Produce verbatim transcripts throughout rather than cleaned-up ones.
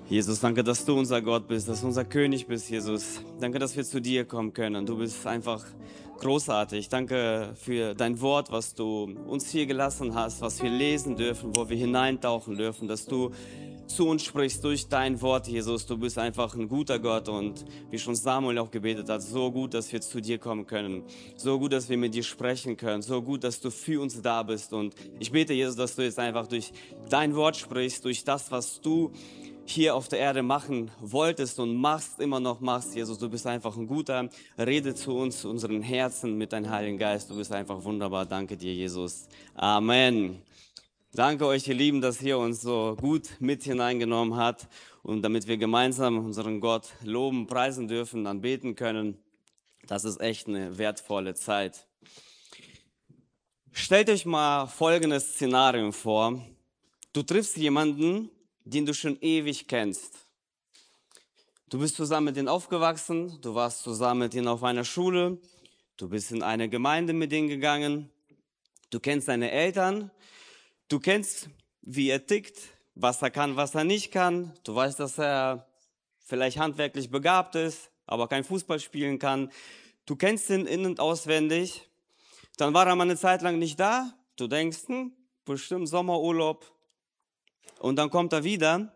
Jesus, danke, dass du unser Gott bist, dass du unser König bist, Jesus. Danke, dass wir zu dir kommen können. Du bist einfach großartig. Danke für dein Wort, was du uns hier gelassen hast, was wir lesen dürfen, wo wir hineintauchen dürfen, dass du zu uns sprichst durch dein Wort, Jesus. Du bist einfach ein guter Gott und wie schon Samuel auch gebetet hat, so gut, dass wir zu dir kommen können. So gut, dass wir mit dir sprechen können. So gut, dass du für uns da bist. Und ich bete, Jesus, dass du jetzt einfach durch dein Wort sprichst, durch das, was du hier auf der Erde machen wolltest und machst, immer noch machst, Jesus. Du bist einfach ein guter. Rede zu uns, zu unseren Herzen mit deinem Heiligen Geist. Du bist einfach wunderbar. Danke dir, Jesus. Amen. Danke euch, ihr Lieben, dass ihr uns so gut mit hineingenommen habt und damit wir gemeinsam unseren Gott loben, preisen dürfen, anbeten können. Das ist echt eine wertvolle Zeit. Stellt euch mal folgendes Szenario vor. Du triffst jemanden, den du schon ewig kennst. Du bist zusammen mit ihm aufgewachsen, du warst zusammen mit ihm auf einer Schule, du bist in eine Gemeinde mit ihm gegangen, du kennst deine Eltern, du kennst, wie er tickt, was er kann, was er nicht kann, du weißt, dass er vielleicht handwerklich begabt ist, aber kein Fußball spielen kann, du kennst ihn in- und auswendig, dann war er mal eine Zeit lang nicht da, du denkst, hm, bestimmt Sommerurlaub, und dann kommt er wieder,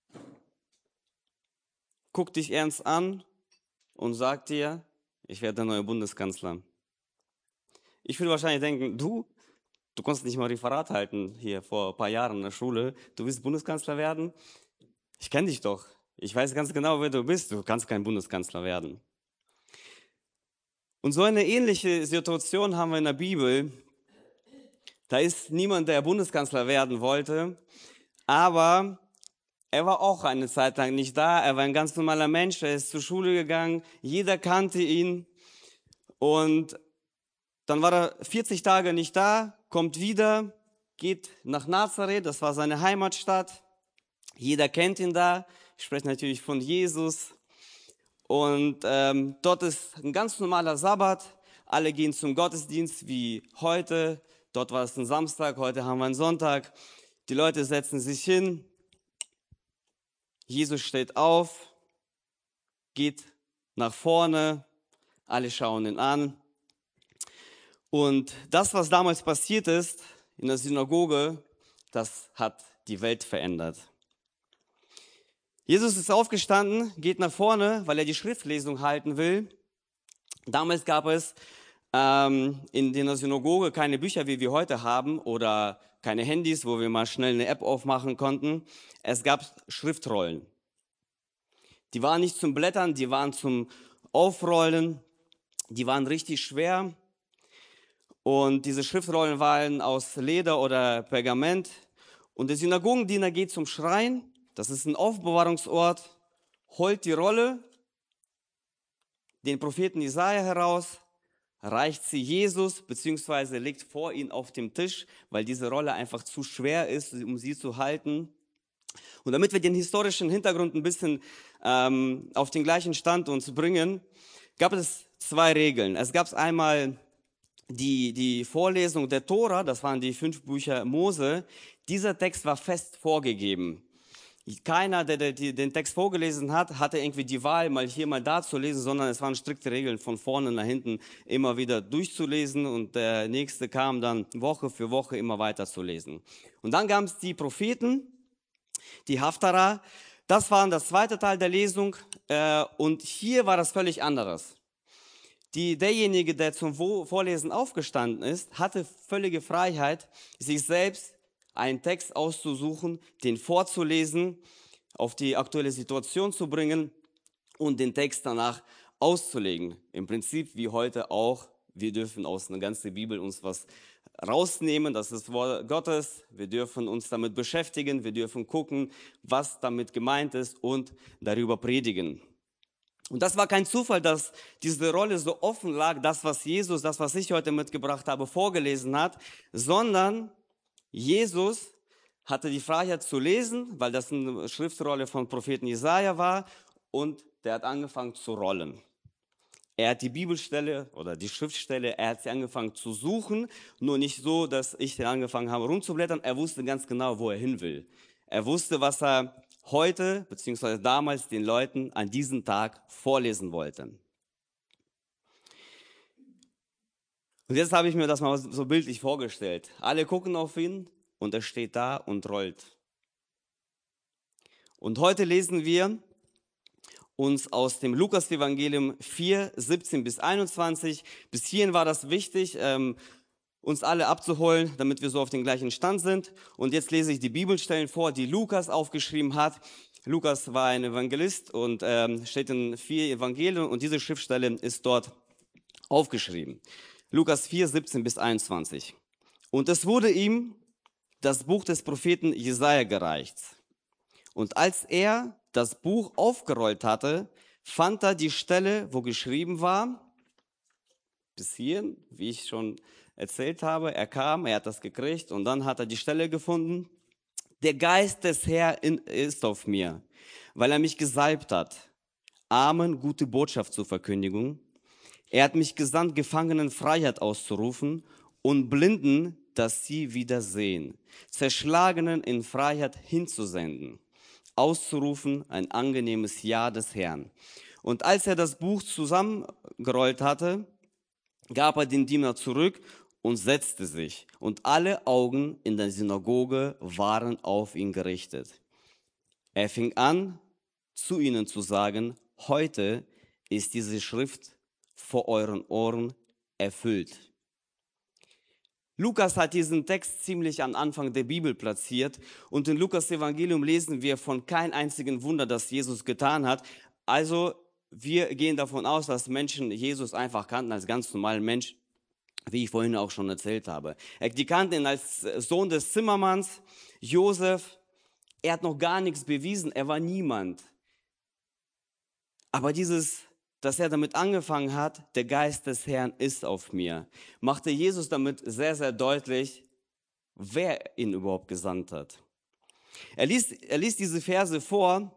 guckt dich ernst an und sagt dir, ich werde der neue Bundeskanzler. Ich würde wahrscheinlich denken, du, du konntest nicht mal Referat halten hier vor ein paar Jahren in der Schule. Du willst Bundeskanzler werden? Ich kenne dich doch. Ich weiß ganz genau, wer du bist. Du kannst kein Bundeskanzler werden. Und so eine ähnliche Situation haben wir in der Bibel. Da ist niemand, der Bundeskanzler werden wollte, aber er war auch eine Zeit lang nicht da. Er war ein ganz normaler Mensch. Er ist zur Schule gegangen. Jeder kannte ihn. Und dann war er vierzig Tage nicht da, kommt wieder, geht nach Nazareth. Das war seine Heimatstadt. Jeder kennt ihn da. Ich spreche natürlich von Jesus. Und ähm, dort ist ein ganz normaler Sabbat. Alle gehen zum Gottesdienst wie heute. Dort war es ein Samstag, heute haben wir einen Sonntag. Die Leute setzen sich hin. Jesus steht auf, geht nach vorne, alle schauen ihn an. Und das, was damals passiert ist in der Synagoge, das hat die Welt verändert. Jesus ist aufgestanden, geht nach vorne, weil er die Schriftlesung halten will. Damals gab es ähm, in der Synagoge keine Bücher, wie wir heute haben, oder keine Handys, wo wir mal schnell eine App aufmachen konnten. Es gab Schriftrollen. Die waren nicht zum Blättern, die waren zum Aufrollen. Die waren richtig schwer. Und diese Schriftrollen waren aus Leder oder Pergament. Und der Synagogendiener geht zum Schrein. Das ist ein Aufbewahrungsort. Holt die Rolle, den Propheten Jesaja heraus, reicht sie Jesus, beziehungsweise legt vor ihn auf dem Tisch, weil diese Rolle einfach zu schwer ist, um sie zu halten. Und damit wir den historischen Hintergrund ein bisschen ähm, auf den gleichen Stand uns bringen, gab es zwei Regeln. Es gab einmal die, die Vorlesung der Tora, das waren die fünf Bücher Mose. Dieser Text war fest vorgegeben. Keiner, der, der den Text vorgelesen hat, hatte irgendwie die Wahl, mal hier, mal da zu lesen, sondern es waren strikte Regeln, von vorne nach hinten immer wieder durchzulesen, und der nächste kam dann Woche für Woche immer weiter zu lesen. Und dann gab es die Propheten, die Haftara. Das war das zweite Teil der Lesung, äh, und hier war das völlig anderes. Die, derjenige, der zum Vorlesen aufgestanden ist, hatte völlige Freiheit, sich selbst einen Text auszusuchen, den vorzulesen, auf die aktuelle Situation zu bringen und den Text danach auszulegen. Im Prinzip wie heute auch, wir dürfen aus einer ganzen Bibel uns was rausnehmen, das ist Wort Gottes, wir dürfen uns damit beschäftigen, wir dürfen gucken, was damit gemeint ist und darüber predigen. Und das war kein Zufall, dass diese Rolle so offen lag, das, was Jesus, das, was ich heute mitgebracht habe, vorgelesen hat, sondern Jesus hatte die Freiheit zu lesen, weil das eine Schriftrolle von Propheten Jesaja war, und der hat angefangen zu rollen. Er hat die Bibelstelle oder die Schriftstelle, er hat sie angefangen zu suchen, nur nicht so, dass ich angefangen habe rumzublättern. Er wusste ganz genau, wo er hin will. Er wusste, was er heute bzw. damals den Leuten an diesem Tag vorlesen wollte. Und jetzt habe ich mir das mal so bildlich vorgestellt. Alle gucken auf ihn und er steht da und rollt. Und heute lesen wir uns aus dem Lukas-Evangelium vier, siebzehn bis einundzwanzig. Bis hierhin war das wichtig, ähm, uns alle abzuholen, damit wir so auf den gleichen Stand sind. Und jetzt lese ich die Bibelstellen vor, die Lukas aufgeschrieben hat. Lukas war ein Evangelist und ähm, steht in vier Evangelien und diese Schriftstelle ist dort aufgeschrieben. Lukas vier, siebzehn bis einundzwanzig. Und es wurde ihm das Buch des Propheten Jesaja gereicht. Und als er das Buch aufgerollt hatte, fand er die Stelle, wo geschrieben war, bis hierhin, wie ich schon erzählt habe, er kam, er hat das gekriegt und dann hat er die Stelle gefunden. Der Geist des Herrn ist auf mir, weil er mich gesalbt hat, Armen gute Botschaft zur Verkündigung. Er hat mich gesandt, Gefangenen Freiheit auszurufen und Blinden, dass sie wieder sehen, Zerschlagenen in Freiheit hinzusenden, auszurufen ein angenehmes Ja des Herrn. Und als er das Buch zusammengerollt hatte, gab er den Diener zurück und setzte sich. Und alle Augen in der Synagoge waren auf ihn gerichtet. Er fing an, zu ihnen zu sagen, heute ist diese Schrift vor euren Ohren erfüllt. Lukas hat diesen Text ziemlich am Anfang der Bibel platziert und in Lukas Evangelium lesen wir von keinem einzigen Wunder, das Jesus getan hat. Also wir gehen davon aus, dass Menschen Jesus einfach kannten als ganz normalen Mensch, wie ich vorhin auch schon erzählt habe. Die kannten ihn als Sohn des Zimmermanns, Josef. Er hat noch gar nichts bewiesen, er war niemand. Aber dieses, dass er damit angefangen hat, der Geist des Herrn ist auf mir, machte Jesus damit sehr, sehr deutlich, wer ihn überhaupt gesandt hat. Er liest, er liest diese Verse vor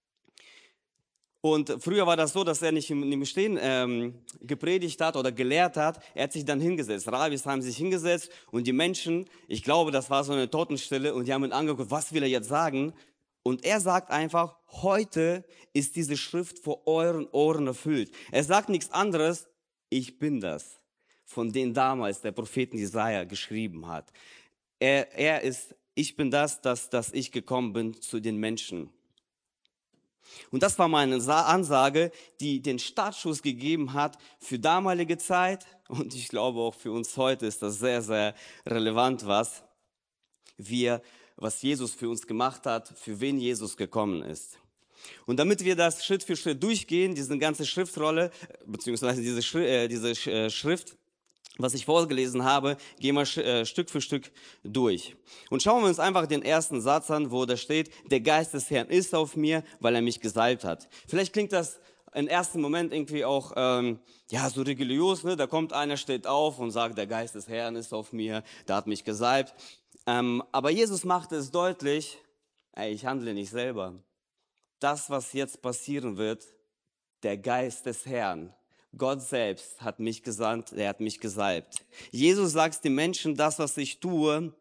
und früher war das so, dass er nicht im, im Stehen ähm, gepredigt hat oder gelehrt hat. Er hat sich dann hingesetzt. Rabbis haben sich hingesetzt und die Menschen, ich glaube, das war so eine Totenstille und die haben ihn angeguckt, was will er jetzt sagen? Und er sagt einfach, heute ist diese Schrift vor euren Ohren erfüllt. Er sagt nichts anderes, ich bin das, von dem damals der Prophet Jesaja geschrieben hat. Er, er ist, ich bin das, dass, dass ich gekommen bin zu den Menschen. Und das war meine Ansage, die den Startschuss gegeben hat für damalige Zeit. Und ich glaube auch für uns heute ist das sehr, sehr relevant, was wir was Jesus für uns gemacht hat, für wen Jesus gekommen ist. Und damit wir das Schritt für Schritt durchgehen, diese ganze Schriftrolle, beziehungsweise diese, Schri äh, diese Sch äh, Schrift, was ich vorgelesen habe, gehen wir äh, Stück für Stück durch. Und schauen wir uns einfach den ersten Satz an, wo da steht, der Geist des Herrn ist auf mir, weil er mich gesalbt hat. Vielleicht klingt das im ersten Moment irgendwie auch ähm, ja so religiös, ne? Da kommt einer, steht auf und sagt, der Geist des Herrn ist auf mir, der hat mich gesalbt. Ähm, aber Jesus machte es deutlich, ey, ich handle nicht selber. Das, was jetzt passieren wird, der Geist des Herrn, Gott selbst hat mich gesandt, er hat mich gesalbt. Jesus sagt den Menschen, das, was ich tue,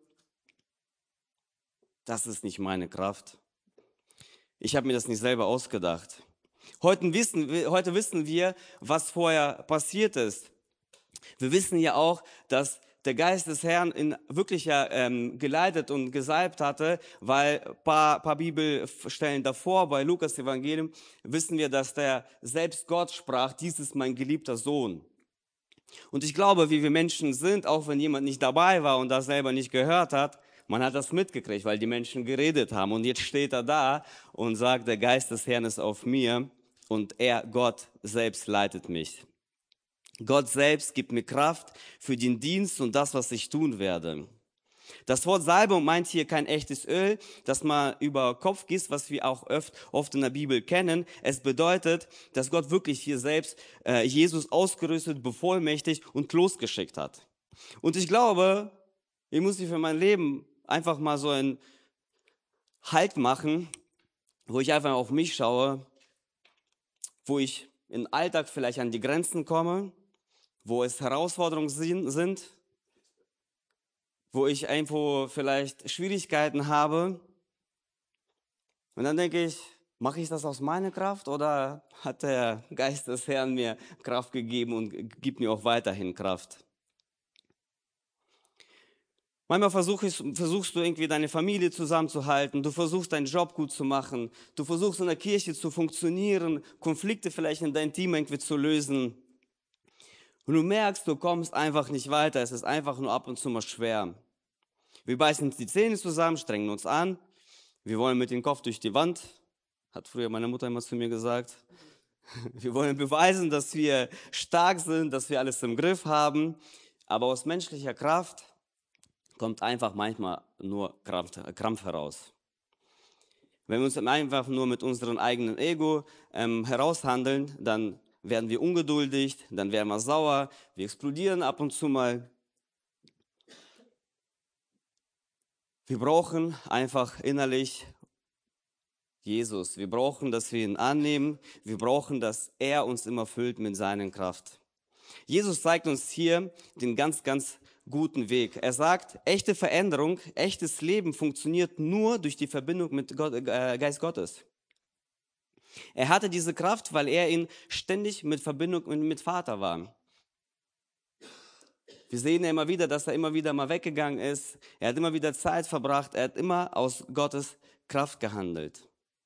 das ist nicht meine Kraft. Ich habe mir das nicht selber ausgedacht. Heute wissen, wir, heute wissen wir, was vorher passiert ist. Wir wissen ja auch, dass der Geist des Herrn ihn wirklich ja, ähm, geleitet und gesalbt hatte, weil ein paar, paar Bibelstellen davor, bei Lukas Evangelium, wissen wir, dass der selbst Gott sprach, dies ist mein geliebter Sohn. Und ich glaube, wie wir Menschen sind, auch wenn jemand nicht dabei war und das selber nicht gehört hat, man hat das mitgekriegt, weil die Menschen geredet haben. Und jetzt steht er da und sagt, der Geist des Herrn ist auf mir und er, Gott selbst, leitet mich. Gott selbst gibt mir Kraft für den Dienst und das, was ich tun werde. Das Wort Salbung meint hier kein echtes Öl, das man über Kopf gießt, was wir auch oft, oft in der Bibel kennen. Es bedeutet, dass Gott wirklich hier selbst äh, Jesus ausgerüstet, bevollmächtigt und losgeschickt hat. Und ich glaube, ich muss für mein Leben einfach mal so einen Halt machen, wo ich einfach auf mich schaue, wo ich im Alltag vielleicht an die Grenzen komme, wo es Herausforderungen sind, wo ich irgendwo vielleicht Schwierigkeiten habe. Und dann denke ich, mache ich das aus meiner Kraft oder hat der Geist des Herrn mir Kraft gegeben und gibt mir auch weiterhin Kraft? Manchmal versuch ich, versuchst du irgendwie deine Familie zusammenzuhalten, du versuchst deinen Job gut zu machen, du versuchst in der Kirche zu funktionieren, Konflikte vielleicht in deinem Team irgendwie zu lösen. Und du merkst, du kommst einfach nicht weiter, es ist einfach nur ab und zu mal schwer. Wir beißen uns die Zähne zusammen, strengen uns an, wir wollen mit dem Kopf durch die Wand, hat früher meine Mutter immer zu mir gesagt. Wir wollen beweisen, dass wir stark sind, dass wir alles im Griff haben, aber aus menschlicher Kraft kommt einfach manchmal nur Krampf, Krampf heraus. Wenn wir uns einfach nur mit unserem eigenen Ego ähm, heraushandeln, dann werden wir ungeduldig, dann werden wir sauer, wir explodieren ab und zu mal. Wir brauchen einfach innerlich Jesus. Wir brauchen, dass wir ihn annehmen. Wir brauchen, dass er uns immer füllt mit seiner Kraft. Jesus zeigt uns hier den ganz, ganz guten Weg. Er sagt, echte Veränderung, echtes Leben funktioniert nur durch die Verbindung mit Gott, äh, Geist Gottes. Er hatte diese Kraft, weil er in ständig mit Verbindung mit Vater war. Wir sehen ja immer wieder, dass er immer wieder mal weggegangen ist. Er hat immer wieder Zeit verbracht. Er hat immer aus Gottes Kraft gehandelt.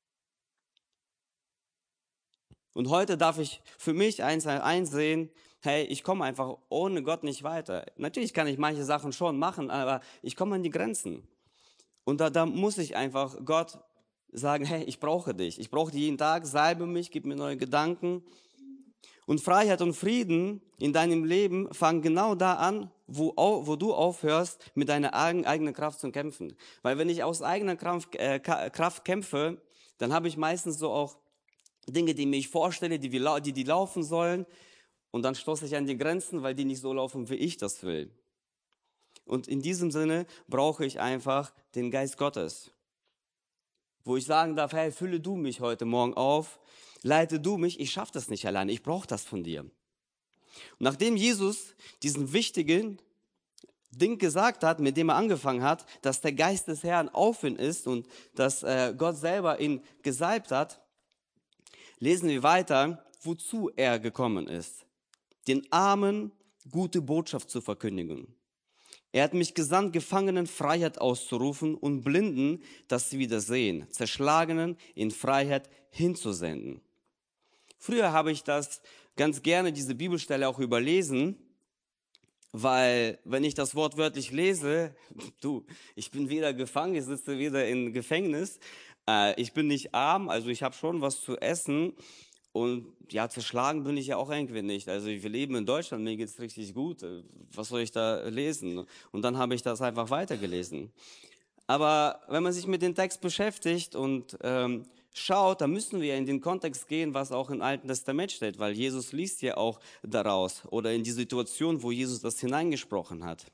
Und heute darf ich für mich eins einsehen, hey, ich komme einfach ohne Gott nicht weiter. Natürlich kann ich manche Sachen schon machen, aber ich komme an die Grenzen. Und da, da muss ich einfach Gott sagen, hey, ich brauche dich. Ich brauche dich jeden Tag, salbe mich, gib mir neue Gedanken. Und Freiheit und Frieden in deinem Leben fangen genau da an, wo, wo du aufhörst, mit deiner eigenen Kraft zu kämpfen. Weil wenn ich aus eigener Kraft, äh, Kraft kämpfe, dann habe ich meistens so auch Dinge, die mir ich vorstelle, die, wir, die, die laufen sollen. Und dann stoße ich an die Grenzen, weil die nicht so laufen, wie ich das will. Und in diesem Sinne brauche ich einfach den Geist Gottes. Wo ich sagen darf, hey, fülle du mich heute Morgen auf, leite du mich, ich schaffe das nicht alleine, ich brauche das von dir. Und nachdem Jesus diesen wichtigen Ding gesagt hat, mit dem er angefangen hat, dass der Geist des Herrn auf ihn ist und dass äh, Gott selber ihn gesalbt hat, lesen wir weiter, wozu er gekommen ist. Den Armen gute Botschaft zu verkündigen. Er hat mich gesandt, Gefangenen Freiheit auszurufen und Blinden, dass sie wieder sehen, Zerschlagenen in Freiheit hinzusenden. Früher habe ich das ganz gerne, diese Bibelstelle auch überlesen, weil wenn ich das Wort wörtlich lese, du, ich bin wieder gefangen, ich sitze wieder im Gefängnis, äh, ich bin nicht arm, also ich habe schon was zu essen. Und ja, zerschlagen bin ich ja auch irgendwie nicht. Also wir leben in Deutschland, mir geht's richtig gut. Was soll ich da lesen? Und dann habe ich das einfach weitergelesen. Aber wenn man sich mit dem Text beschäftigt und ähm, schaut, dann müssen wir in den Kontext gehen, was auch im Alten Testament steht, weil Jesus liest ja auch daraus oder in die Situation, wo Jesus das hineingesprochen hat.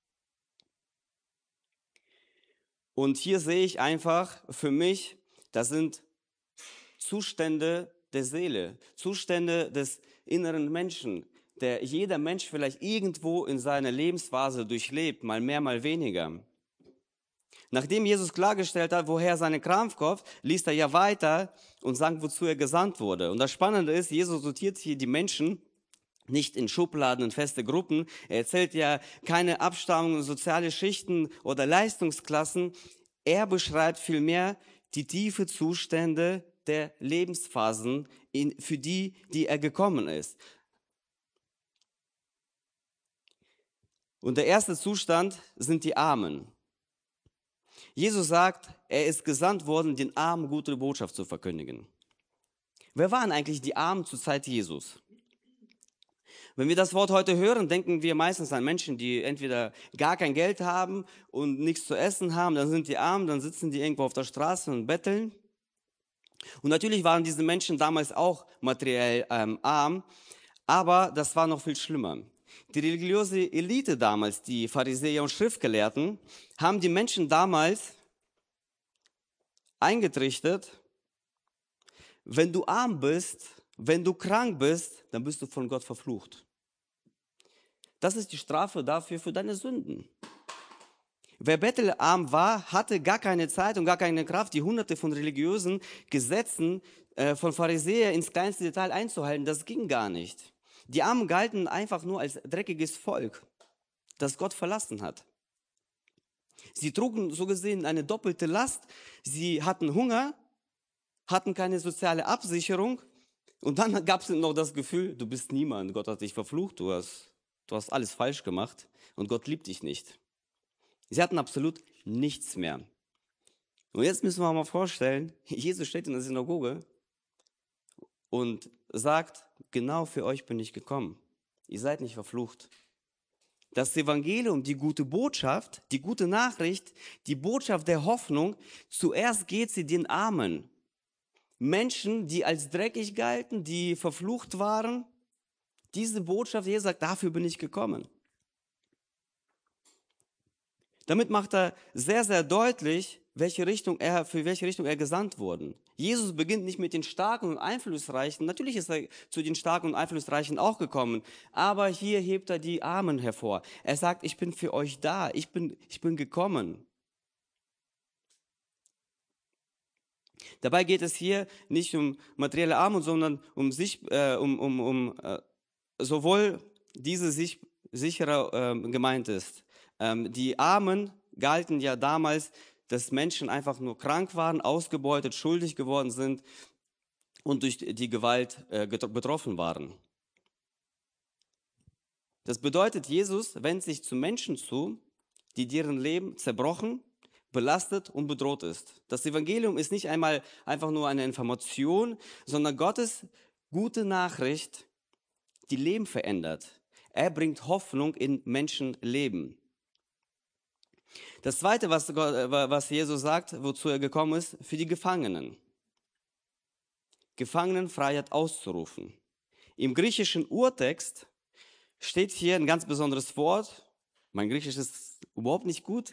Und hier sehe ich einfach für mich, das sind Zustände der Seele, Zustände des inneren Menschen, der jeder Mensch vielleicht irgendwo in seiner Lebensphase durchlebt, mal mehr, mal weniger. Nachdem Jesus klargestellt hat, woher seine Kraft kommt, liest er ja weiter und sagt, wozu er gesandt wurde. Und das Spannende ist, Jesus sortiert hier die Menschen nicht in Schubladen, in feste Gruppen. Er erzählt ja keine Abstammungen, soziale Schichten oder Leistungsklassen. Er beschreibt vielmehr die tiefe Zustände der Lebensphasen, in, für die, die er gekommen ist. Und der erste Zustand sind die Armen. Jesus sagt, er ist gesandt worden, den Armen gute Botschaft zu verkündigen. Wer waren eigentlich die Armen zur Zeit Jesus? Wenn wir das Wort heute hören, denken wir meistens an Menschen, die entweder gar kein Geld haben und nichts zu essen haben, dann sind die arm, dann sitzen die irgendwo auf der Straße und betteln. Und natürlich waren diese Menschen damals auch materiell ähm, arm, aber das war noch viel schlimmer. Die religiöse Elite damals, die Pharisäer und Schriftgelehrten, haben die Menschen damals eingetrichtert, wenn du arm bist, wenn du krank bist, dann bist du von Gott verflucht. Das ist die Strafe dafür für deine Sünden. wer bettelarm war, hatte gar keine Zeit und gar keine Kraft, die hunderte von religiösen Gesetzen äh, von Pharisäern ins kleinste Detail einzuhalten. Das ging gar nicht. Die Armen galten einfach nur als dreckiges Volk, das Gott verlassen hat. Sie trugen so gesehen eine doppelte Last. Sie hatten Hunger, hatten keine soziale Absicherung und dann gab es noch das Gefühl, du bist niemand, Gott hat dich verflucht, du hast, du hast alles falsch gemacht und Gott liebt dich nicht. Sie hatten absolut nichts mehr. Und jetzt müssen wir mal vorstellen, Jesus steht in der Synagoge und sagt, genau für euch bin ich gekommen. Ihr seid nicht verflucht. Das Evangelium, die gute Botschaft, die gute Nachricht, die Botschaft der Hoffnung, zuerst geht sie den Armen. Menschen, die als dreckig galten, die verflucht waren. Diese Botschaft, Jesus sagt, dafür bin ich gekommen. Damit macht er sehr, sehr deutlich, welche Richtung er, für welche Richtung er gesandt wurde. Jesus beginnt nicht mit den Starken und Einflussreichen. Natürlich ist er zu den Starken und Einflussreichen auch gekommen. Aber hier hebt er die Armen hervor. Er sagt, ich bin für euch da. Ich bin, ich bin gekommen. Dabei geht es hier nicht um materielle Armut, sondern um sich, äh, um, um, um äh, sowohl diese sich, sicherer äh, gemeint ist. Ähm, die Armen galten ja damals, dass Menschen einfach nur krank waren, ausgebeutet, schuldig geworden sind und durch die Gewalt äh, betroffen waren. Das bedeutet, Jesus wendet sich zu Menschen zu, die deren Leben zerbrochen, belastet und bedroht ist. Das Evangelium ist nicht einmal einfach nur eine Information, sondern Gottes gute Nachricht, die Leben verändert. Er bringt Hoffnung in Menschenleben. Das Zweite, was, Gott, was Jesus sagt, wozu er gekommen ist, für die Gefangenen. Gefangenenfreiheit auszurufen. Im griechischen Urtext steht hier ein ganz besonderes Wort. Mein Griechisch ist überhaupt nicht gut.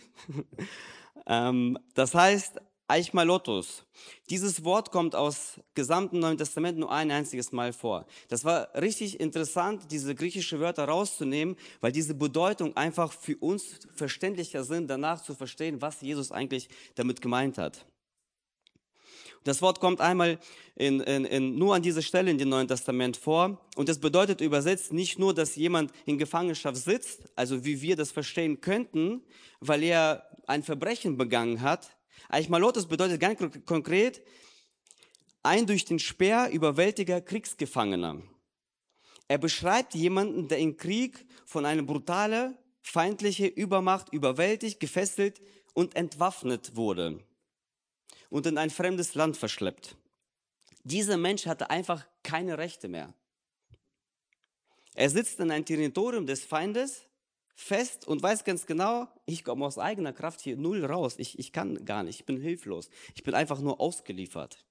Das heißt Aichmalotos. Dieses Wort kommt aus gesamten Neuen Testament nur ein einziges Mal vor. Das war richtig interessant, diese griechischen Wörter rauszunehmen, weil diese Bedeutung einfach für uns verständlicher sind, danach zu verstehen, was Jesus eigentlich damit gemeint hat. Das Wort kommt einmal in, in, in, nur an dieser Stelle in dem Neuen Testament vor und es bedeutet übersetzt nicht nur, dass jemand in Gefangenschaft sitzt, also wie wir das verstehen könnten, weil er ein Verbrechen begangen hat. Aichmalotos bedeutet ganz konkret ein durch den Speer überwältiger Kriegsgefangener. Er beschreibt jemanden, der im Krieg von einer brutalen, feindlichen Übermacht überwältigt, gefesselt und entwaffnet wurde und in ein fremdes Land verschleppt. Dieser Mensch hatte einfach keine Rechte mehr. Er sitzt in einem Territorium des Feindes fest und weiß ganz genau, ich komme aus eigener Kraft hier null raus. Ich, ich kann gar nicht, ich bin hilflos. Ich bin einfach nur ausgeliefert.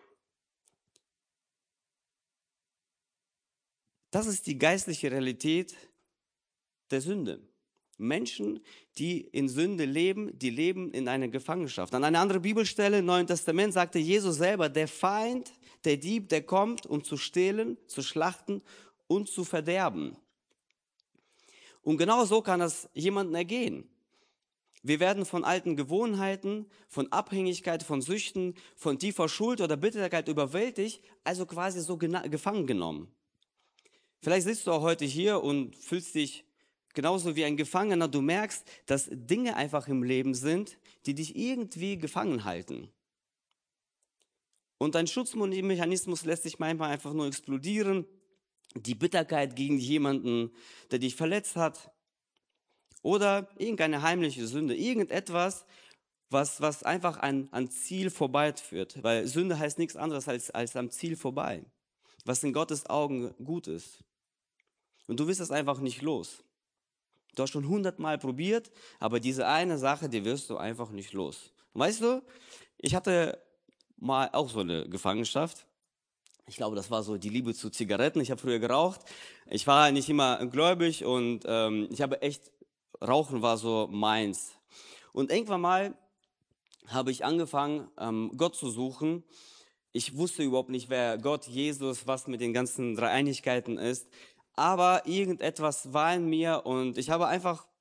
Das ist die geistliche Realität der Sünde. Menschen, die in Sünde leben, die leben in einer Gefangenschaft. An einer anderen Bibelstelle im Neuen Testament sagte Jesus selber, der Feind, der Dieb, der kommt, um zu stehlen, zu schlachten und zu verderben. Und genau so kann das jemandem ergehen. Wir werden von alten Gewohnheiten, von Abhängigkeit, von Süchten, von tiefer Schuld oder Bitterkeit überwältigt, also quasi so gefangen genommen. Vielleicht sitzt du auch heute hier und fühlst dich genauso wie ein Gefangener. Du merkst, dass Dinge einfach im Leben sind, die dich irgendwie gefangen halten. Und dein Schutzmechanismus lässt sich manchmal einfach nur explodieren. Die Bitterkeit gegen jemanden, der dich verletzt hat. Oder irgendeine heimliche Sünde. Irgendetwas, was, was einfach an, an Ziel vorbeiführt. Weil Sünde heißt nichts anderes als, als am Ziel vorbei. Was in Gottes Augen gut ist. Und du wirst es einfach nicht los. Du hast schon hundertmal probiert, aber diese eine Sache, die wirst du einfach nicht los. Und weißt du, ich hatte mal auch so eine Gefangenschaft. Ich glaube, das war so die Liebe zu Zigaretten. Ich habe früher geraucht. Ich war nicht immer gläubig und ähm, ich habe echt, Rauchen war so meins. Und irgendwann mal habe ich angefangen, ähm, Gott zu suchen. Ich wusste überhaupt nicht, wer Gott, Jesus, was mit den ganzen Dreieinigkeiten ist. Aber irgendetwas war in mir und ich habe einfach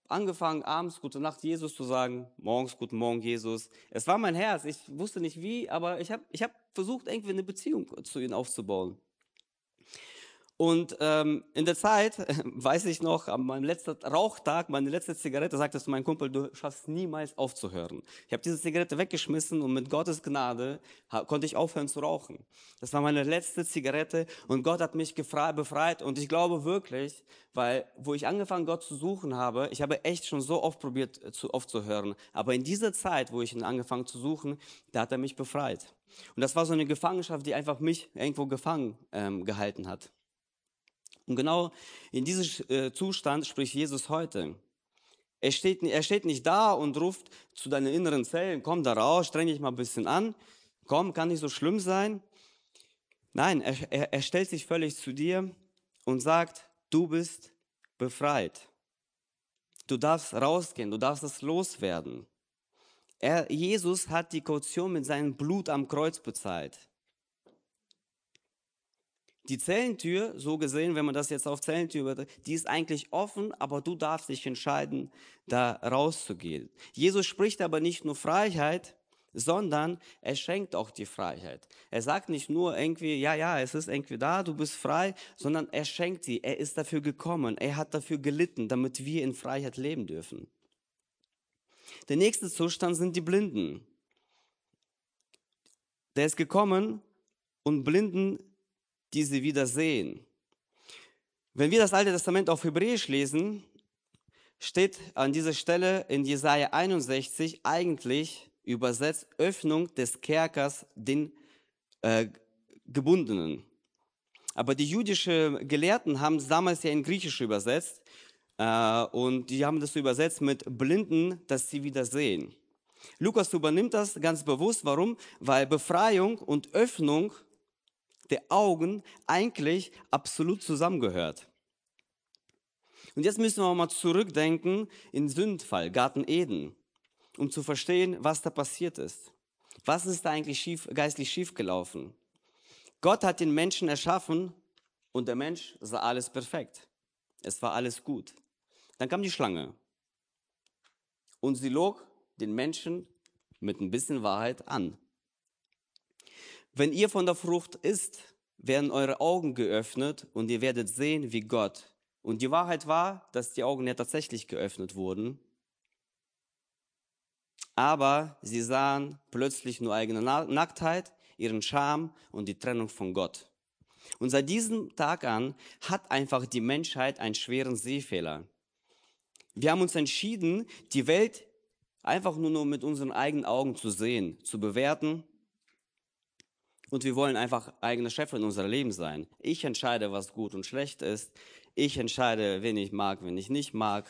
angefangen, abends Gute Nacht Jesus zu sagen, morgens Guten Morgen Jesus. Es war mein Herz, ich wusste nicht wie, aber ich habe ich hab versucht, irgendwie eine Beziehung zu ihm aufzubauen. Und ähm, in der Zeit, äh, weiß ich noch, an meinem letzten Rauchtag, meine letzte Zigarette, sagte zu meinem Kumpel, du schaffst niemals aufzuhören. Ich habe diese Zigarette weggeschmissen und mit Gottes Gnade ha- konnte ich aufhören zu rauchen. Das war meine letzte Zigarette und Gott hat mich gefrei- befreit. Und ich glaube wirklich, weil wo ich angefangen Gott zu suchen habe, ich habe echt schon so oft probiert äh, zu, aufzuhören. Aber in dieser Zeit, wo ich ihn angefangen zu suchen, da hat er mich befreit. Und das war so eine Gefangenschaft, die einfach mich irgendwo gefangen ähm, gehalten hat. Und genau in diesem äh, Zustand spricht Jesus heute. Er steht, er steht nicht da und ruft zu deinen inneren Zellen, komm da raus, streng dich mal ein bisschen an, komm, kann nicht so schlimm sein. Nein, er, er, er stellt sich völlig zu dir und sagt, du bist befreit. Du darfst rausgehen, du darfst es loswerden. Er, Jesus hat die Kaution mit seinem Blut am Kreuz bezahlt. Die Zellentür, so gesehen, wenn man das jetzt auf Zellentür überträgt, die ist eigentlich offen, aber du darfst dich entscheiden, da rauszugehen. Jesus spricht aber nicht nur Freiheit, sondern er schenkt auch die Freiheit. Er sagt nicht nur irgendwie, ja, ja, es ist irgendwie da, du bist frei, sondern er schenkt sie. Er ist dafür gekommen, er hat dafür gelitten, damit wir in Freiheit leben dürfen. Der nächste Zustand sind die Blinden. Der ist gekommen und Blinden, die sie wieder sehen. Wenn wir das Alte Testament auf Hebräisch lesen, steht an dieser Stelle in Jesaja einundsechzig eigentlich übersetzt Öffnung des Kerkers den äh, Gebundenen. Aber die jüdischen Gelehrten haben es damals ja in Griechisch übersetzt äh, und die haben das so übersetzt mit Blinden, dass sie wieder sehen. Lukas übernimmt das ganz bewusst. Warum? Weil Befreiung und Öffnung der Augen eigentlich absolut zusammengehört. Und jetzt müssen wir mal zurückdenken in Sündenfall, Garten Eden, um zu verstehen, was da passiert ist. Was ist da eigentlich schief, geistlich schiefgelaufen? Gott hat den Menschen erschaffen und der Mensch sah alles perfekt. Es war alles gut. Dann kam die Schlange und sie log den Menschen mit ein bisschen Wahrheit an. Wenn ihr von der Frucht isst, werden eure Augen geöffnet und ihr werdet sehen wie Gott. Und die Wahrheit war, dass die Augen ja tatsächlich geöffnet wurden. Aber sie sahen plötzlich nur eigene Nacktheit, ihren Scham und die Trennung von Gott. Und seit diesem Tag an hat einfach die Menschheit einen schweren Sehfehler. Wir haben uns entschieden, die Welt einfach nur, nur mit unseren eigenen Augen zu sehen, zu bewerten. Und wir wollen einfach eigene Chefin in unserem Leben sein. Ich entscheide, was gut und schlecht ist. Ich entscheide, wen ich mag, wen ich nicht mag.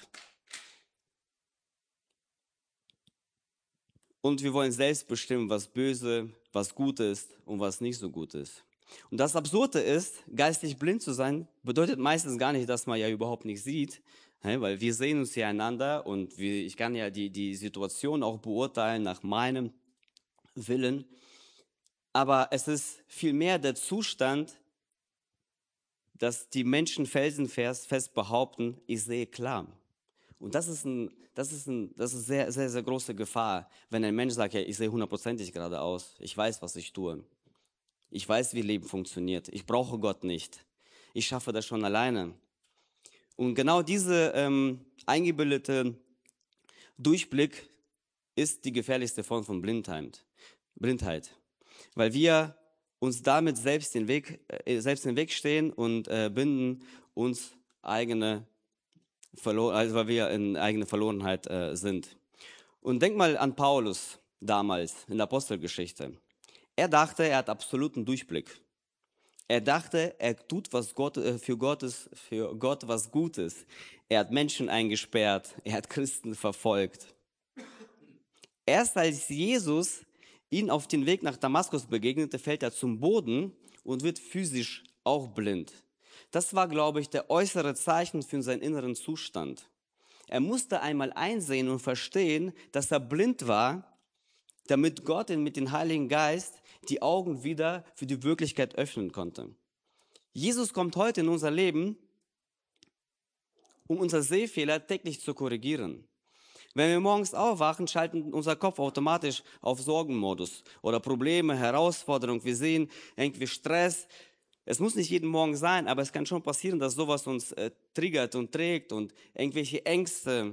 Und wir wollen selbst bestimmen, was böse, was gut ist und was nicht so gut ist. Und das Absurde ist, geistig blind zu sein, bedeutet meistens gar nicht, dass man ja überhaupt nicht sieht, weil wir sehen uns ja einander und ich kann ja die, die Situation auch beurteilen nach meinem Willen. Aber es ist vielmehr der Zustand, dass die Menschen felsenfest behaupten, ich sehe klar. Und das ist ein, das ist ein, das ist sehr, sehr, sehr große Gefahr, wenn ein Mensch sagt, ja, ich sehe hundertprozentig geradeaus, ich weiß, was ich tue. Ich weiß, wie Leben funktioniert. Ich brauche Gott nicht. Ich schaffe das schon alleine. Und genau diese ähm, eingebildete Durchblick ist die gefährlichste Form von Blindheit. Blindheit. Weil wir uns damit selbst den Weg, äh, selbst den Weg stehen und äh, binden uns eigene Verlo- also weil wir in eigene Verlorenheit äh, sind. Und denk mal an Paulus damals in der Apostelgeschichte. Er dachte, er hat absoluten Durchblick. Er dachte, er tut was Gott, äh, für, Gottes, für Gott was Gutes. Er hat Menschen eingesperrt, er hat Christen verfolgt. Erst als Jesus ihn auf den Weg nach Damaskus begegnete, fällt er zum Boden und wird physisch auch blind. Das war, glaube ich, der äußere Zeichen für seinen inneren Zustand. Er musste einmal einsehen und verstehen, dass er blind war, damit Gott ihn mit dem Heiligen Geist die Augen wieder für die Wirklichkeit öffnen konnte. Jesus kommt heute in unser Leben um unsere Sehfehler täglich zu korrigieren. Wenn wir morgens aufwachen, schalten unser Kopf automatisch auf Sorgenmodus oder Probleme, Herausforderungen. Wir sehen irgendwie Stress. Es muss nicht jeden Morgen sein, aber es kann schon passieren, dass sowas uns äh, triggert und trägt und irgendwelche Ängste.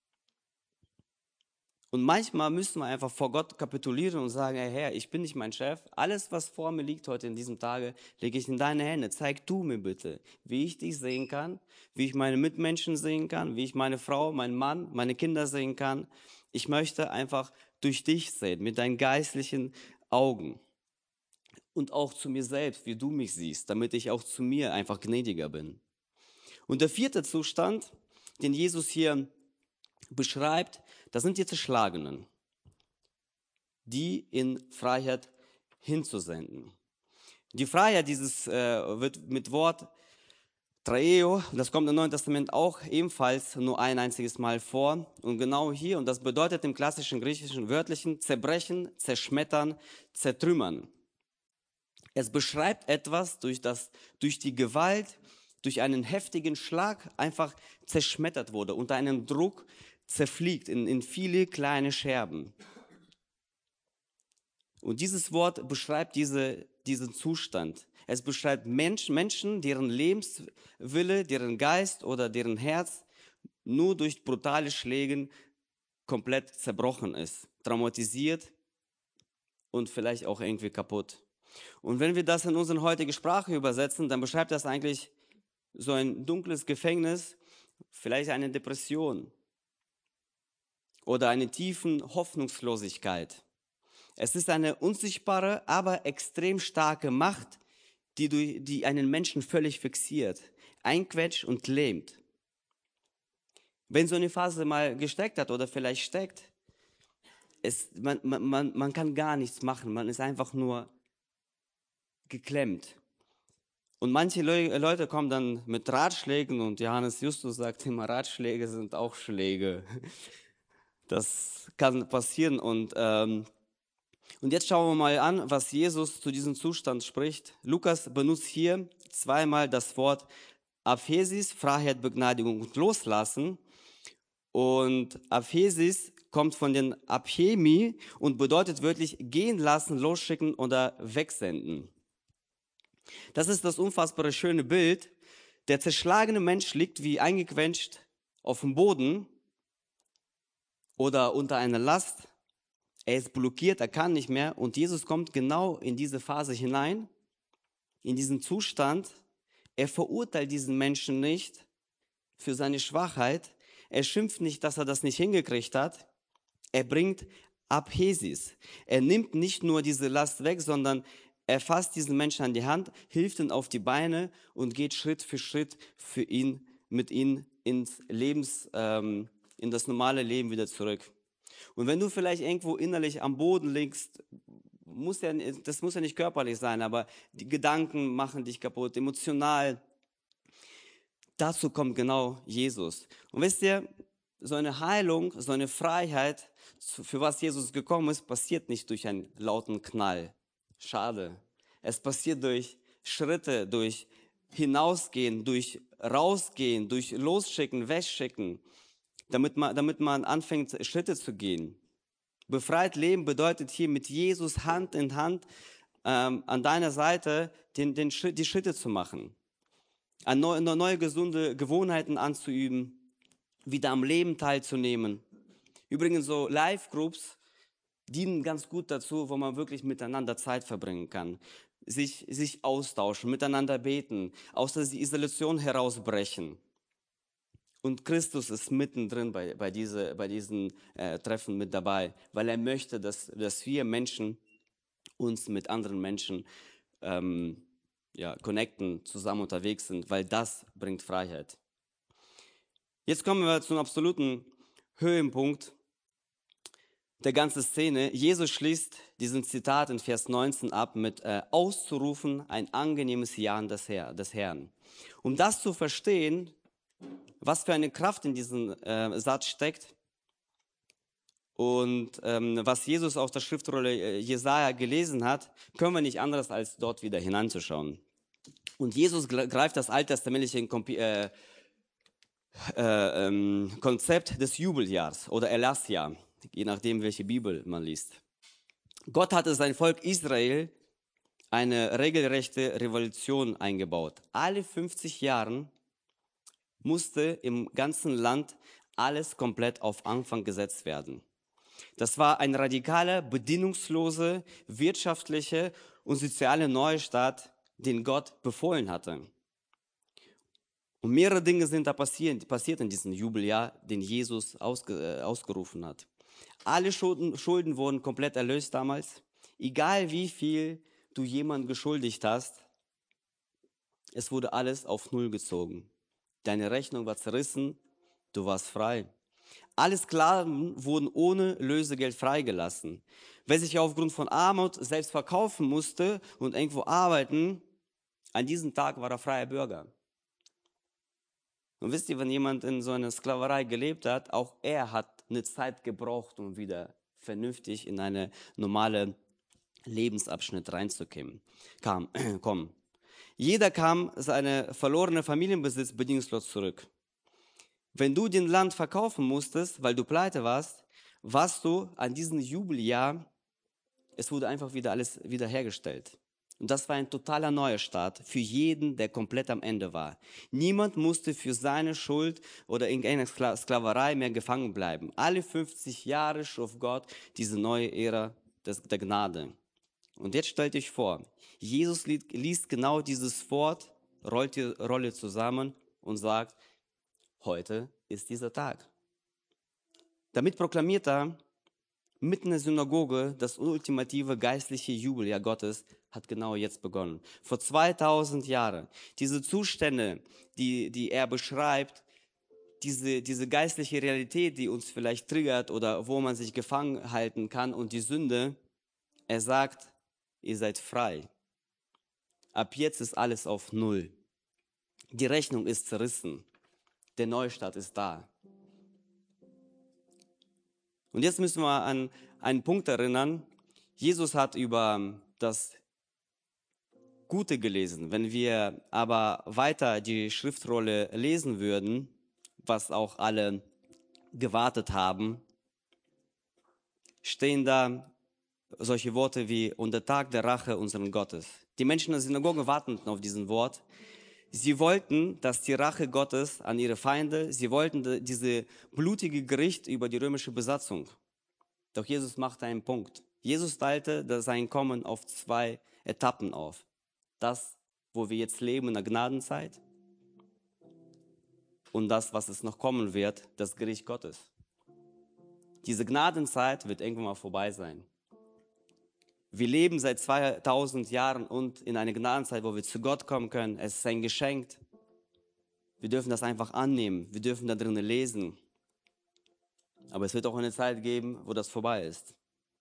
Und manchmal müssen wir einfach vor Gott kapitulieren und sagen, hey Herr, ich bin nicht mein Chef. Alles, was vor mir liegt heute in diesem Tage, lege ich in deine Hände. Zeig du mir bitte, wie ich dich sehen kann, wie ich meine Mitmenschen sehen kann, wie ich meine Frau, meinen Mann, meine Kinder sehen kann. Ich möchte einfach durch dich sehen, mit deinen geistlichen Augen. Und auch zu mir selbst, wie du mich siehst, damit ich auch zu mir einfach gnädiger bin. Und der vierte Zustand, den Jesus hier beschreibt, das sind die Zerschlagenen, die in Freiheit hinzusenden. Die Freiheit dieses äh, wird mit Wort Traeo, das kommt im Neuen Testament auch ebenfalls nur ein einziges Mal vor. Und genau hier, und das bedeutet im klassischen griechischen wörtlichen zerbrechen, zerschmettern, zertrümmern. Es beschreibt etwas, durch das, durch die Gewalt, durch einen heftigen Schlag einfach zerschmettert wurde, unter einem Druck zerfliegt in, in viele kleine Scherben. Und dieses Wort beschreibt diese, diesen Zustand. Es beschreibt Menschen, Menschen, deren Lebenswille, deren Geist oder deren Herz nur durch brutale Schläge komplett zerbrochen ist, traumatisiert und vielleicht auch irgendwie kaputt. Und wenn wir das in unsere heutige Sprache übersetzen, dann beschreibt das eigentlich so ein dunkles Gefängnis, vielleicht eine Depression oder eine tiefen Hoffnungslosigkeit. Es ist eine unsichtbare, aber extrem starke Macht, die, durch, die einen Menschen völlig fixiert, einquetscht und lähmt. Wenn so eine Phase mal gesteckt hat oder vielleicht steckt, es, man, man, man kann gar nichts machen, man ist einfach nur geklemmt. Und manche Le- Leute kommen dann mit Ratschlägen und Johannes Justus sagt immer, Ratschläge sind auch Schläge. Das kann passieren und, ähm, und jetzt schauen wir mal an, was Jesus zu diesem Zustand spricht. Lukas benutzt hier zweimal das Wort Aphesis, Freiheit, Begnadigung und Loslassen. Und Aphesis kommt von den Aphemi und bedeutet wörtlich gehen lassen, losschicken oder wegsenden. Das ist das unfassbare schöne Bild. Der zerschlagene Mensch liegt wie eingequetscht auf dem Boden oder unter einer Last. Er ist blockiert, er kann nicht mehr. Und Jesus kommt genau in diese Phase hinein, in diesen Zustand. Er verurteilt diesen Menschen nicht für seine Schwachheit. Er schimpft nicht, dass er das nicht hingekriegt hat. Er bringt Aphesis. Er nimmt nicht nur diese Last weg, sondern er fasst diesen Menschen an die Hand, hilft ihm auf die Beine und geht Schritt für Schritt für ihn, mit ihm ins Lebens, ähm, in das normale Leben wieder zurück. Und wenn du vielleicht irgendwo innerlich am Boden liegst, muss ja, das muss ja nicht körperlich sein, aber die Gedanken machen dich kaputt, emotional. Dazu kommt genau Jesus. Und wisst ihr, so eine Heilung, so eine Freiheit, für was Jesus gekommen ist, passiert nicht durch einen lauten Knall. Schade. Es passiert durch Schritte, durch Hinausgehen, durch Rausgehen, durch Losschicken, Wegschicken, damit man, damit man anfängt, Schritte zu gehen. Befreit leben bedeutet hier mit Jesus Hand in Hand ähm, an deiner Seite den, den Schritt, die Schritte zu machen, an neue, neue gesunde Gewohnheiten anzuüben, wieder am Leben teilzunehmen. Übrigens so Live-Groups dienen ganz gut dazu, wo man wirklich miteinander Zeit verbringen kann, sich, sich austauschen, miteinander beten, aus der Isolation herausbrechen. Und Christus ist mittendrin bei, bei, diese, bei diesen äh, Treffen mit dabei, weil er möchte, dass, dass wir Menschen uns mit anderen Menschen ähm, ja, connecten, zusammen unterwegs sind, weil das bringt Freiheit. Jetzt kommen wir zum absoluten Höhepunkt der ganzen Szene. Jesus schließt diesen Zitat in Vers neunzehn ab mit äh, auszurufen, ein angenehmes Jahr des, Herr, des Herrn. Um das zu verstehen, was für eine Kraft in diesem äh, Satz steckt und ähm, was Jesus aus der Schriftrolle äh, Jesaja gelesen hat, können wir nicht anders als dort wieder hineinzuschauen. Und Jesus greift das alttestamentliche äh, äh, ähm, Konzept des Jubeljahrs oder Erlassjahr, je nachdem, welche Bibel man liest. Gott hatte sein Volk Israel eine regelrechte Revolution eingebaut. Alle fünfzig Jahre musste im ganzen Land alles komplett auf Anfang gesetzt werden. Das war ein radikaler, bedingungslose, wirtschaftliche und soziale Neustart, den Gott befohlen hatte. Und mehrere Dinge sind da passiert, passiert in diesem Jubeljahr, den Jesus ausge, äh, ausgerufen hat. Alle Schulden, Schulden wurden komplett erlöst damals. Egal wie viel du jemandem geschuldigt hast, es wurde alles auf Null gezogen. Deine Rechnung war zerrissen, du warst frei. Alle Sklaven wurden ohne Lösegeld freigelassen. Wer sich aufgrund von Armut selbst verkaufen musste und irgendwo arbeiten, an diesem Tag war er freier Bürger. Und wisst ihr, wenn jemand in so einer Sklaverei gelebt hat, auch er hat eine Zeit gebraucht, um wieder vernünftig in eine normale Lebensabschnitt reinzukommen. Kam, kommen. Jeder kam seine verlorene Familienbesitz bedingungslos zurück. Wenn du den Land verkaufen musstest, weil du pleite warst, warst du an diesem Jubeljahr, es wurde einfach wieder alles wiederhergestellt. Und das war ein totaler neuer Start für jeden, der komplett am Ende war. Niemand musste für seine Schuld oder irgendeine Skla- Sklaverei mehr gefangen bleiben. Alle fünfzig Jahre schuf Gott diese neue Ära des, der Gnade. Und jetzt stellt euch vor, Jesus li- liest genau dieses Wort, rollt die Rolle zusammen und sagt, heute ist dieser Tag. Damit proklamiert er mitten in der Synagoge, das ultimative geistliche Jubeljahr Gottes hat genau jetzt begonnen. Vor zweitausend Jahren. Diese Zustände, die, die er beschreibt, diese, diese geistliche Realität, die uns vielleicht triggert oder wo man sich gefangen halten kann und die Sünde, er sagt, ihr seid frei. Ab jetzt ist alles auf Null. Die Rechnung ist zerrissen. Der Neustart ist da. Und jetzt müssen wir an einen Punkt erinnern. Jesus hat über das Gute gelesen. Wenn wir aber weiter die Schriftrolle lesen würden, was auch alle gewartet haben, stehen da solche Worte wie, und der Tag der Rache unseren Gottes. Die Menschen in der Synagoge warteten auf diesen Wort. Sie wollten, dass die Rache Gottes an ihre Feinde, sie wollten diese blutige Gericht über die römische Besatzung. Doch Jesus machte einen Punkt. Jesus teilte sein Kommen auf zwei Etappen auf. Das, wo wir jetzt leben in der Gnadenzeit und das, was es noch kommen wird, das Gericht Gottes. Diese Gnadenzeit wird irgendwann mal vorbei sein. Wir leben seit zweitausend Jahren und in einer Gnadenzeit, wo wir zu Gott kommen können. Es ist ein Geschenk. Wir dürfen das einfach annehmen. Wir dürfen da drinnen lesen. Aber es wird auch eine Zeit geben, wo das vorbei ist.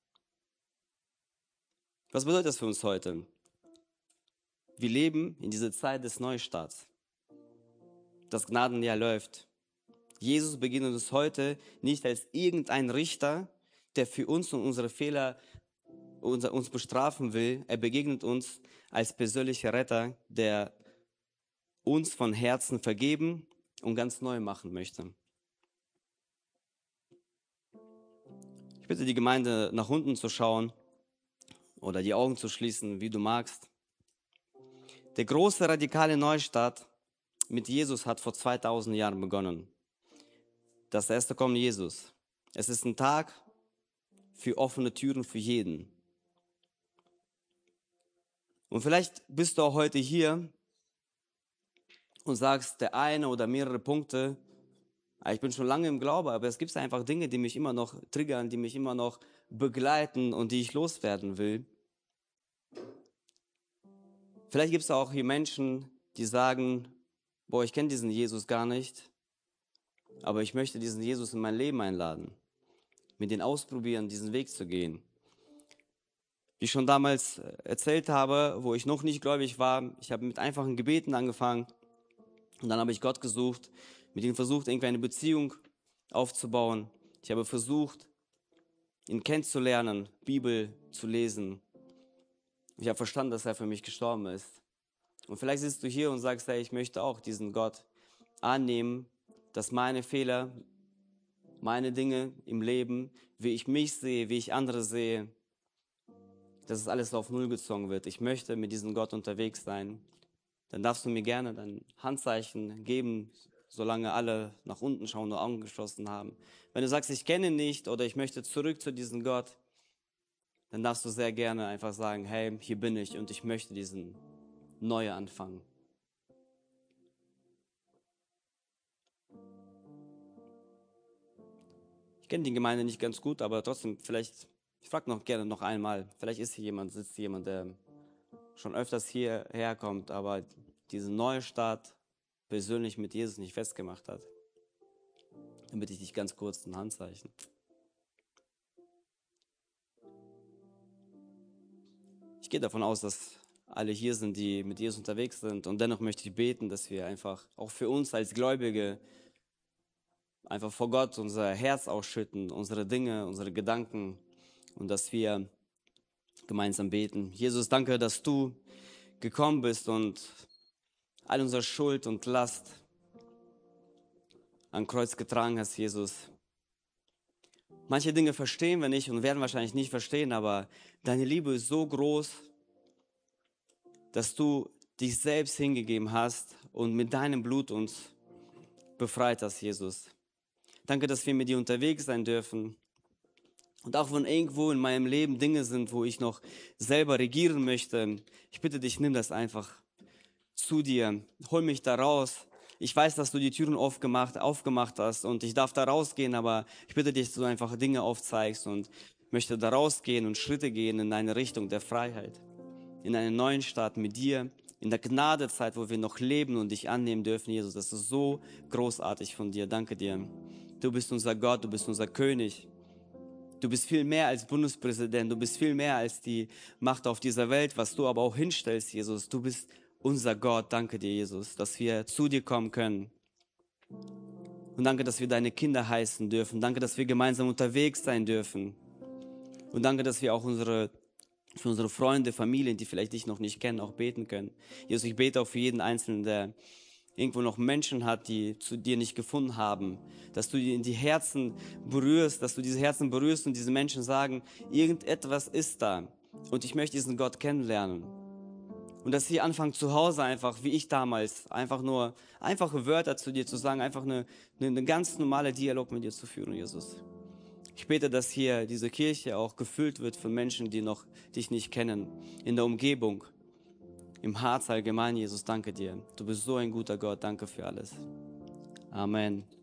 Was bedeutet das für uns heute? Wir leben in dieser Zeit des Neustarts. Das Gnadenjahr läuft. Jesus begegnet uns heute nicht als irgendein Richter, der für uns und unsere Fehler uns bestrafen will. Er begegnet uns als persönlicher Retter, der uns von Herzen vergeben und ganz neu machen möchte. Ich bitte die Gemeinde, nach unten zu schauen oder die Augen zu schließen, wie du magst. Der große radikale Neustart mit Jesus hat vor zweitausend Jahren begonnen. Das erste Kommen Jesus. Es ist ein Tag für offene Türen für jeden. Und vielleicht bist du auch heute hier und sagst, der eine oder mehrere Punkte, ich bin schon lange im Glaube, aber es gibt einfach Dinge, die mich immer noch triggern, die mich immer noch begleiten und die ich loswerden will. Vielleicht gibt es auch hier Menschen, die sagen, boah, ich kenne diesen Jesus gar nicht, aber ich möchte diesen Jesus in mein Leben einladen, mit ihm ausprobieren, diesen Weg zu gehen. Wie ich schon damals erzählt habe, wo ich noch nicht gläubig war, ich habe mit einfachen Gebeten angefangen und dann habe ich Gott gesucht, mit ihm versucht, irgendwie eine Beziehung aufzubauen. Ich habe versucht, ihn kennenzulernen, Bibel zu lesen. Ich habe verstanden, dass er für mich gestorben ist. Und vielleicht sitzt du hier und sagst, hey, ich möchte auch diesen Gott annehmen dass meine Fehler, meine Dinge im Leben, wie ich mich sehe, wie ich andere sehe, dass es alles auf Null gezogen wird. Ich möchte mit diesem Gott unterwegs sein. Dann darfst du mir gerne dein Handzeichen geben, solange alle nach unten schauen und Augen geschlossen haben. Wenn du sagst, ich kenne ihn nicht oder ich möchte zurück zu diesem Gott, dann darfst du sehr gerne einfach sagen, hey, hier bin ich und ich möchte diesen neuen Anfang. Ich kenne die Gemeinde nicht ganz gut, aber trotzdem, vielleicht, ich frage noch gerne noch einmal, vielleicht ist hier jemand, sitzt hier jemand, der schon öfters hierher kommt, aber diesen neuen Start persönlich mit Jesus nicht festgemacht hat. Dann bitte ich dich ganz kurz ein Handzeichen. Ich gehe davon aus, dass alle hier sind, die mit Jesus unterwegs sind. Und dennoch möchte ich beten, dass wir einfach auch für uns als Gläubige einfach vor Gott unser Herz ausschütten, unsere Dinge, unsere Gedanken und dass wir gemeinsam beten. Jesus, danke, dass du gekommen bist und all unsere Schuld und Last am Kreuz getragen hast, Jesus. Manche Dinge verstehen wir nicht und werden wahrscheinlich nicht verstehen, aber deine Liebe ist so groß, dass du dich selbst hingegeben hast und mit deinem Blut uns befreit hast, Jesus. Danke, dass wir mit dir unterwegs sein dürfen. Und auch wenn irgendwo in meinem Leben Dinge sind, wo ich noch selber regieren möchte, ich bitte dich, nimm das einfach zu dir. Hol mich da raus. Ich weiß, dass du die Türen aufgemacht, aufgemacht hast und ich darf da rausgehen, aber ich bitte dich, dass du einfach Dinge aufzeigst und möchte da rausgehen und Schritte gehen in eine Richtung der Freiheit, in einen neuen Start mit dir, in der Gnadezeit, wo wir noch leben und dich annehmen dürfen, Jesus. Das ist so großartig von dir. Danke dir. Du bist unser Gott, du bist unser König. Du bist viel mehr als Bundespräsident, du bist viel mehr als die Macht auf dieser Welt, was du aber auch hinstellst, Jesus. Du bist unser Gott. Danke dir, Jesus, dass wir zu dir kommen können. Und danke, dass wir deine Kinder heißen dürfen. Danke, dass wir gemeinsam unterwegs sein dürfen. Und danke, dass wir auch unsere, für unsere Freunde, Familien, die vielleicht dich noch nicht kennen, auch beten können. Jesus, ich bete auch für jeden Einzelnen, der irgendwo noch Menschen hat, die zu dir nicht gefunden haben, dass du die in die Herzen berührst, dass du diese Herzen berührst und diese Menschen sagen, irgendetwas ist da und ich möchte diesen Gott kennenlernen. Und dass sie anfangen zu Hause einfach, wie ich damals, einfach nur einfache Wörter zu dir zu sagen, einfach eine, eine, eine ganz normale Dialog mit dir zu führen, Jesus. Ich bete, dass hier diese Kirche auch gefüllt wird von Menschen, die noch dich nicht kennen, in der Umgebung. Im Harz allgemein, Jesus, danke dir. Du bist so ein guter Gott. Danke für alles. Amen.